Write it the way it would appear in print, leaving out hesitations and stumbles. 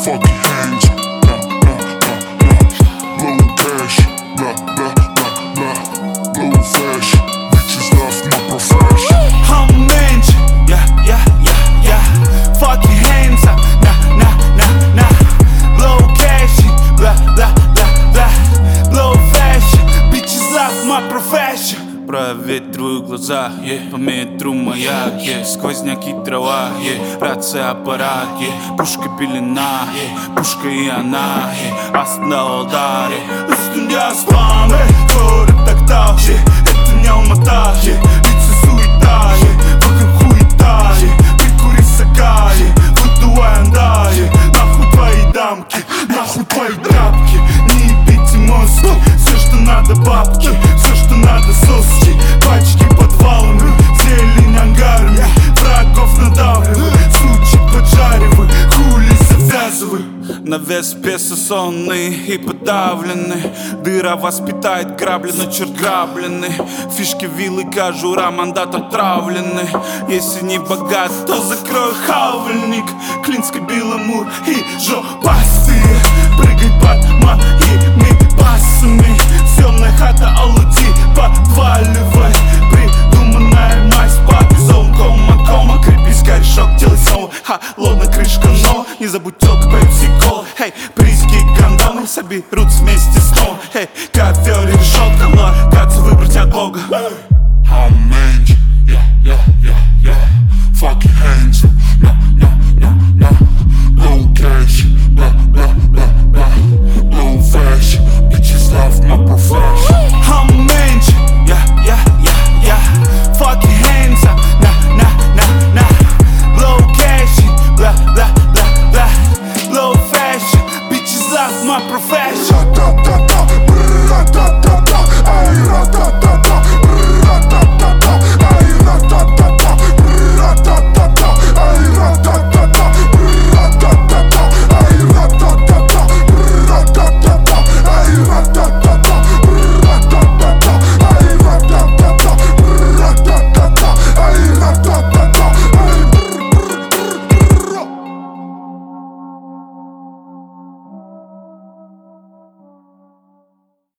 fucking hands. Blow cash, blah, blah, blah, blah. Blow flash, bitches love my profession. I'm a ninja, yeah, yeah, yeah, yeah. Fucking hands up, nah, nah, nah, nah. Blow cash, blah, blah, blah, blah. Blow fashion, bitches love my profession. Проветрую глаза, по метру маяк, сквозняк и трава, рация, аппарат, пушка пелена, пушка и она, остановил ударе. Üstünde aslan, körüp takta, это не Алмата, лица суета, вокруг хуета, прикури сака, выдувай андай. Нахуй твои дамки, нахуй твои тапки, не ебите мозги, все что надо бабки, все что надо соски, пачки подвалами, зелень ангарами, врагов надавливай, сучек поджаривай, хули завязывай. На веспе сонный и подавленный, дыра воспитает грабли, но черт грабленый. Фишки, вилы, кожура, мандат отравленный. Если не богат, то закрой хавальник. Клинский Беломур и жопастые, прыгай под моими басами. Съемная хата, алуди, подваливай. Придуманная мазь под зон, кома, крепись, корешок, делай снова. Холодная крышка, но не забудь телка, пепси-кола. Эй, призики, гандамы соберутся вместе снова. Эй, ковер и решетка, локацию выбрать от Бога. I'm a man, yeah, yeah, yeah, yeah. Fucking hands.